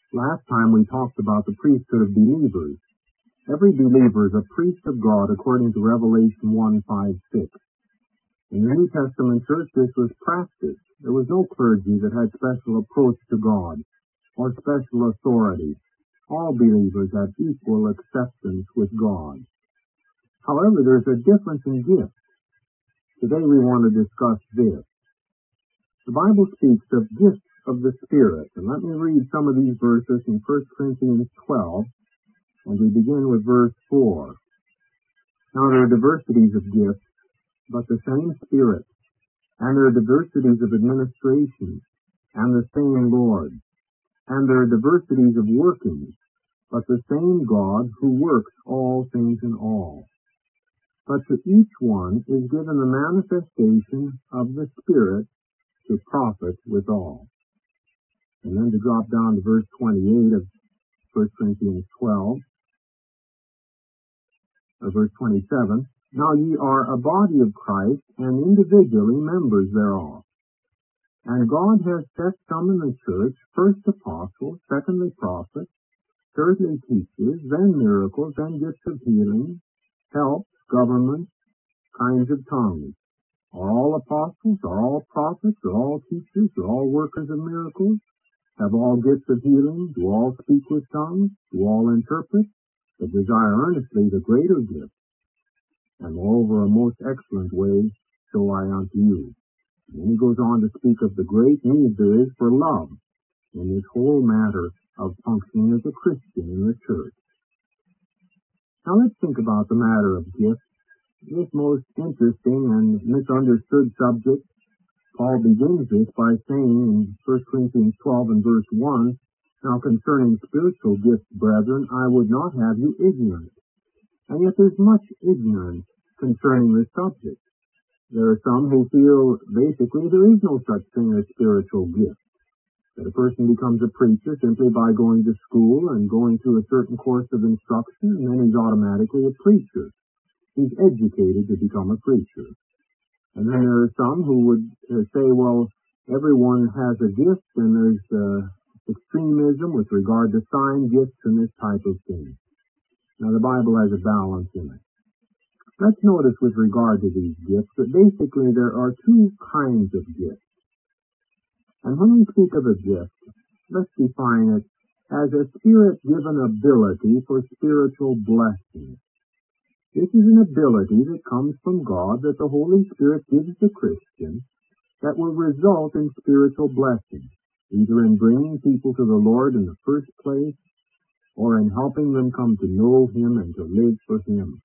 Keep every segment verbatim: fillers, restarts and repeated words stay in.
Last time we talked about the priesthood of believers. Every believer is a priest of God according to Revelation one, five, six. In the New Testament church, this was practiced. There was no clergy that had special approach to God or special authority. All believers have equal acceptance with God. However, there's a difference in gifts. Today we want to discuss this. The Bible speaks of gifts of the Spirit, and let me read some of these verses in First Corinthians twelve, and we begin with verse four. Now there are diversities of gifts, but the same Spirit, and there are diversities of administration, and the same Lord, and there are diversities of workings, but the same God who works all things in all. But to each one is given the manifestation of the Spirit to profit withal. And then to drop down to verse twenty-eight of First Corinthians twelve, or verse twenty-seven, Now ye are a body of Christ, and individually members thereof. And God has set some in the church, first apostles, secondly prophets, thirdly teachers, then miracles, then gifts of healing, helps, governments, kinds of tongues. Are all apostles, are all prophets, are all teachers, are all workers of miracles? Have all gifts of healing? Do all speak with tongues? Do all interpret? But desire earnestly the greater gift. And moreover, a most excellent way show I unto you. And then he goes on to speak of the great need there is for love in this whole matter of functioning as a Christian in the church. Now let's think about the matter of gifts. This most interesting and misunderstood subject. Paul begins this by saying in First Corinthians twelve and verse one, Now concerning spiritual gifts, brethren, I would not have you ignorant. And yet there's much ignorance concerning this subject. There are some who feel basically there is no such thing as spiritual gifts. That a person becomes a preacher simply by going to school and going through a certain course of instruction, and then he's automatically a preacher. He's educated to become a preacher. And then there are some who would uh, say, well, everyone has a gift, and there's uh, extremism with regard to sign gifts and this type of thing. Now, the Bible has a balance in it. Let's notice with regard to these gifts that basically there are two kinds of gifts. And when we speak of a gift, let's define it as a Spirit-given ability for spiritual blessing. This is an ability that comes from God that the Holy Spirit gives the Christian that will result in spiritual blessing, either in bringing people to the Lord in the first place or in helping them come to know Him and to live for Him.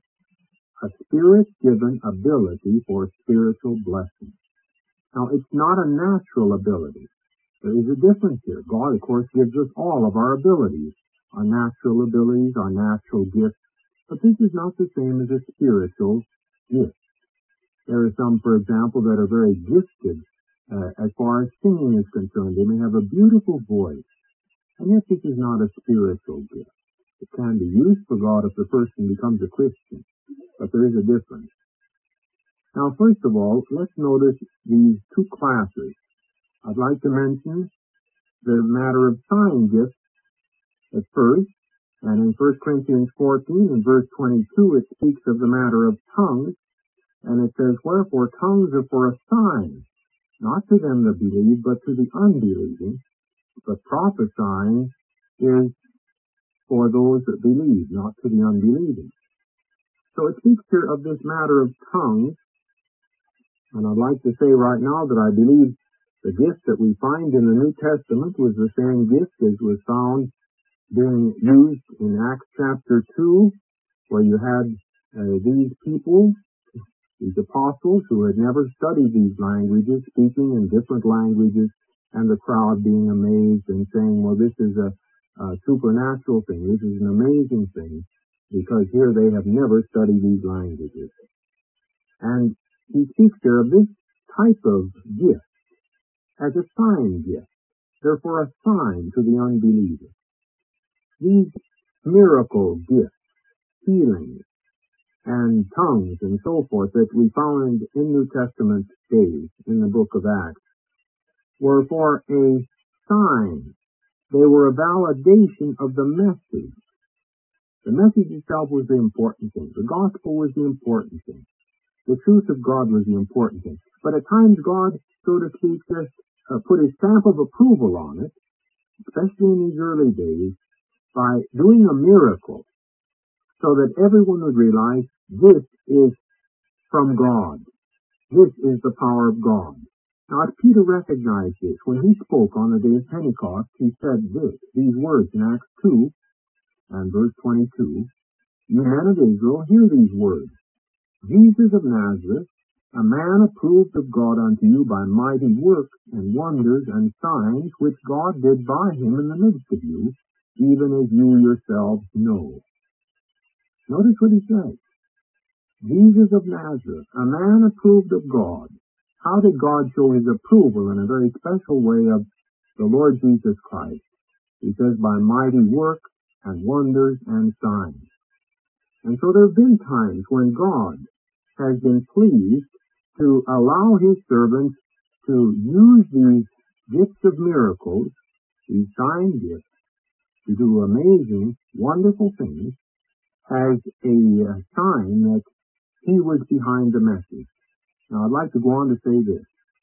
A Spirit-given ability for spiritual blessing. Now, it's not a natural ability. There is a difference here. God, of course, gives us all of our abilities, our natural abilities, our natural gifts. But this is not the same as a spiritual gift. There are some, for example, that are very gifted uh, as far as singing is concerned. They may have a beautiful voice, and yet this is not a spiritual gift. It can be used for God if the person becomes a Christian, but there is a difference. Now, first of all, let's notice these two classes. I'd like to mention the matter of sign gifts at first. And in First Corinthians fourteen and verse twenty-two, it speaks of the matter of tongues, and it says, Wherefore tongues are for a sign, not to them that believe, but to the unbelieving. But prophesying is for those that believe, not to the unbelieving. So it speaks here of this matter of tongues, and I'd like to say right now that I believe the gift that we find in the New Testament was the same gift as was found being used in Acts chapter two, where you had uh, these people, these apostles who had never studied these languages, speaking in different languages, and the crowd being amazed and saying, well, this is a, a supernatural thing, this is an amazing thing, because here they have never studied these languages. And he speaks there of this type of gift as a sign gift, therefore a sign to the unbeliever. These miracle gifts, healings, and tongues and so forth that we found in New Testament days in the book of Acts were for a sign They were a validation of the message. The message itself was the important thing. The gospel was the important thing. The truth of God was the important thing. But at times God, so to speak, just uh, put a stamp of approval on it, especially in these early days, by doing a miracle so that everyone would realize this is from God. This is the power of God. Now, as Peter recognized this, when he spoke on the day of Pentecost, he said this, these words in Acts two and verse twenty-two, "You men of Israel, hear these words. Jesus of Nazareth, a man approved of God unto you by mighty works and wonders and signs which God did by him in the midst of you, even as you yourselves know." Notice what he says. Jesus of Nazareth, a man approved of God. How did God show his approval in a very special way of the Lord Jesus Christ? He says, by mighty works and wonders and signs. And so there have been times when God has been pleased to allow his servants to use these gifts of miracles, these sign gifts, to do amazing, wonderful things as a uh, sign that he was behind the message. Now, I'd like to go on to say this,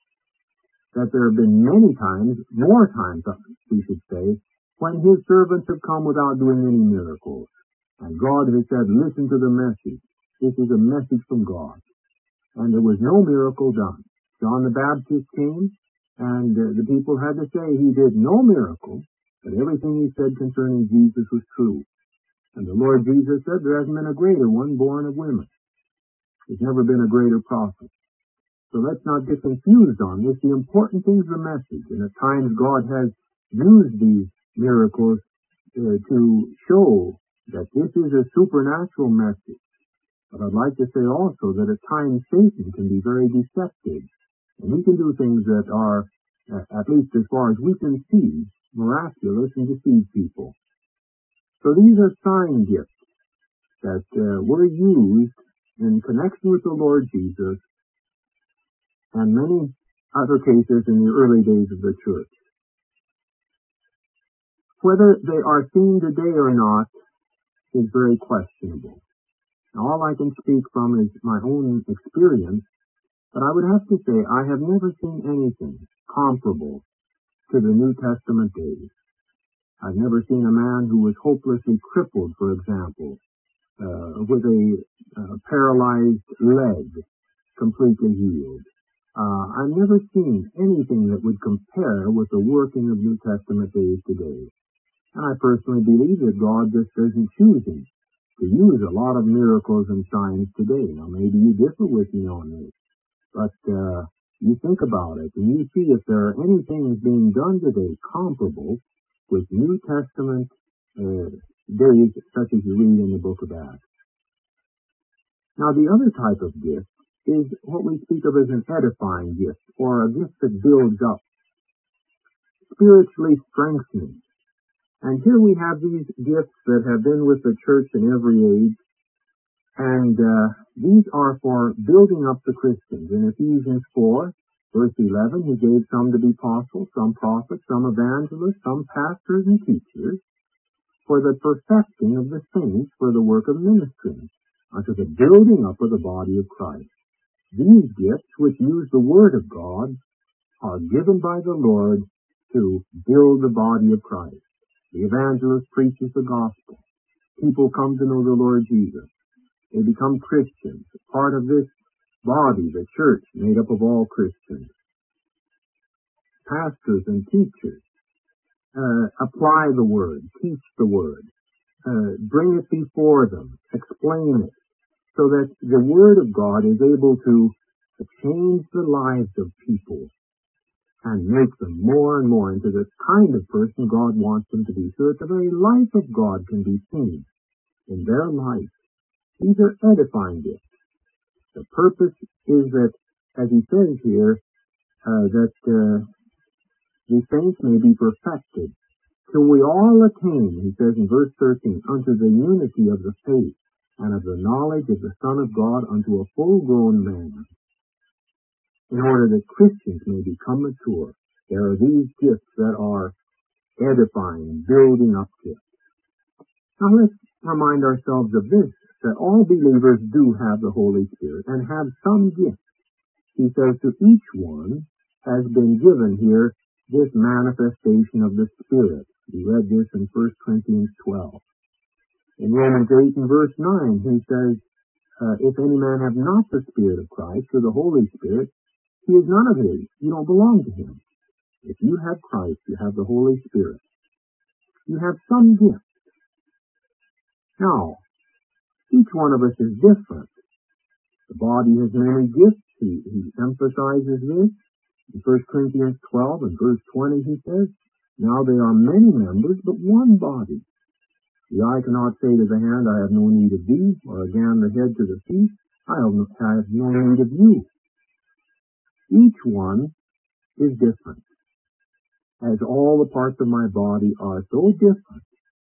that there have been many times, more times, we should say, when his servants have come without doing any miracles. And God has said, listen to the message. This is a message from God. And there was no miracle done. John the Baptist came, and uh, the people had to say he did no miracle, but everything he said concerning Jesus was true. And the Lord Jesus said, there hasn't been a greater one born of women. There's never been a greater prophet. So let's not get confused on this. The important thing is the message. And at times God has used these miracles uh, to show that this is a supernatural message. But I'd like to say also that at times Satan can be very deceptive. And he can do things that are, uh, at least as far as we can see, miraculous and deceive people. So these are sign gifts that uh, were used in connection with the Lord Jesus and many other cases in the early days of the church. Whether they are seen today or not is very questionable. Now, all I can speak from is my own experience, but I would have to say I have never seen anything comparable to the New Testament days. I've never seen a man who was hopelessly crippled, for example, uh, with a uh, paralyzed leg completely healed. Uh, I've never seen anything that would compare with the working of New Testament days today. And I personally believe that God just isn't choosing to use a lot of miracles and signs today. Now, maybe you differ with me on this, but uh, you think about it, and you see if there are any things being done today comparable with New Testament uh, days, such as you read in the book of Acts. Now, the other type of gift is what we speak of as an edifying gift, or a gift that builds up, spiritually strengthening. And here we have these gifts that have been with the church in every age, and uh, these are for building up the Christians. In Ephesians four, verse eleven, he gave some to be apostles, some prophets, some evangelists, some pastors and teachers, for the perfecting of the saints, for the work of ministry, unto the building up of the body of Christ. These gifts, which use the Word of God, are given by the Lord to build the body of Christ. The evangelist preaches the gospel. People come to know the Lord Jesus. They become Christians, part of this body, the church, made up of all Christians. Pastors and teachers uh, apply the Word, teach the Word, uh, bring it before them, explain it, so that the Word of God is able to change the lives of people and make them more and more into the kind of person God wants them to be, so that the very life of God can be seen in their life. These are edifying gifts. The purpose is that, as he says here, uh, that uh, the saints may be perfected, till we all attain, he says in verse thirteen, unto the unity of the faith and of the knowledge of the Son of God, unto a full-grown man, in order that Christians may become mature. There are these gifts that are edifying, building up gifts. Now let's remind ourselves of this, that all believers do have the Holy Spirit and have some gift. He says to each one has been given here this manifestation of the Spirit. We read this in First Corinthians twelve. In Romans eight and verse nine, he says, uh, if any man have not the Spirit of Christ, or the Holy Spirit, he is none of his. You don't belong to him. If you have Christ, you have the Holy Spirit. You have some gift. Now, each one of us is different. The body has many gifts. He, he emphasizes this. In First Corinthians twelve and verse twenty, he says, now there are many members, but one body. The eye cannot say to the hand, I have no need of thee, or again the head to the feet, I have no, I have no need of you. Each one is different, as all the parts of my body are so different.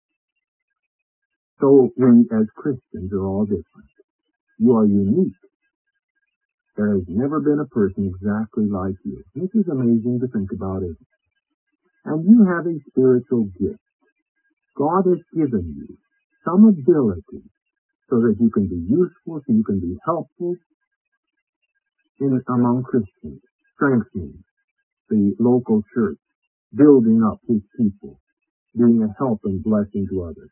So we as Christians are all different. You are unique. There has never been a person exactly like you. This is amazing to think about, isn't it? And you have a spiritual gift. God has given you some ability so that you can be useful, so you can be helpful in, among Christians, strengthening the local church, building up his people, being a help and blessing to others.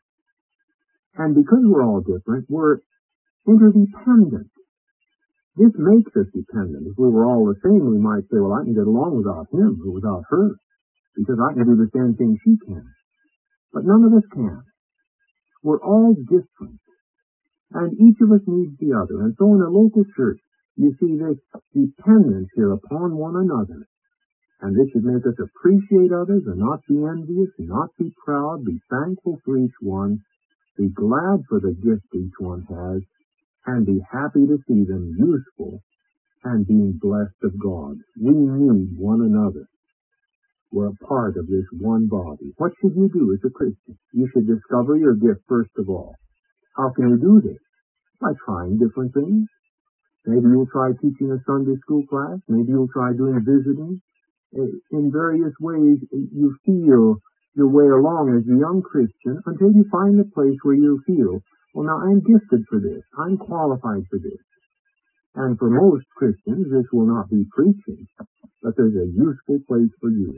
And because we're all different, we're interdependent. This makes us dependent. If we were all the same, we might say, well, I can get along without him or without her, because I can do the same thing she can. But none of us can. We're all different. And each of us needs the other. And so in a local church, you see this dependence here upon one another. And this should make us appreciate others and not be envious, not be proud, be thankful for each one, be glad for the gift each one has, and be happy to see them useful and being blessed of God. We need one another. We're a part of this one body. What should you do as a Christian? You should discover your gift first of all. How can you do this? By trying different things. Maybe you'll try teaching a Sunday school class. Maybe you'll try doing visiting. In various ways, you feel your way along as a young Christian until you find a place where you feel, well, now I'm gifted for this. I'm qualified for this. And for most Christians, this will not be preaching, but there's a useful place for you.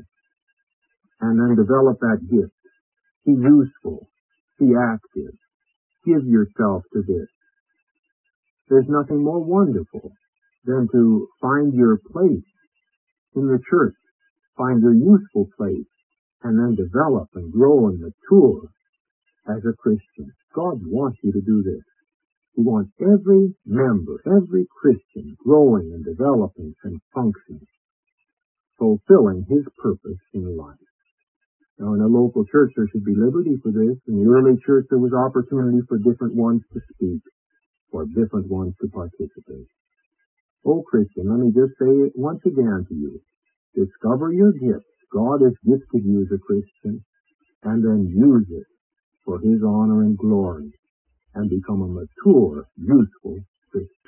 And then develop that gift. Be useful. Be active. Give yourself to this. There's nothing more wonderful than to find your place in the church, find your useful place, and then develop and grow and mature as a Christian. God wants you to do this. He wants every member, every Christian growing and developing and functioning, fulfilling his purpose in life. Now, in a local church, there should be liberty for this. In the early church, there was opportunity for different ones to speak, for different ones to participate. Oh, Christian, let me just say it once again to you. Discover your gifts. God has gifted you as a Christian, and then use it for his honor and glory, and become a mature, useful Christian.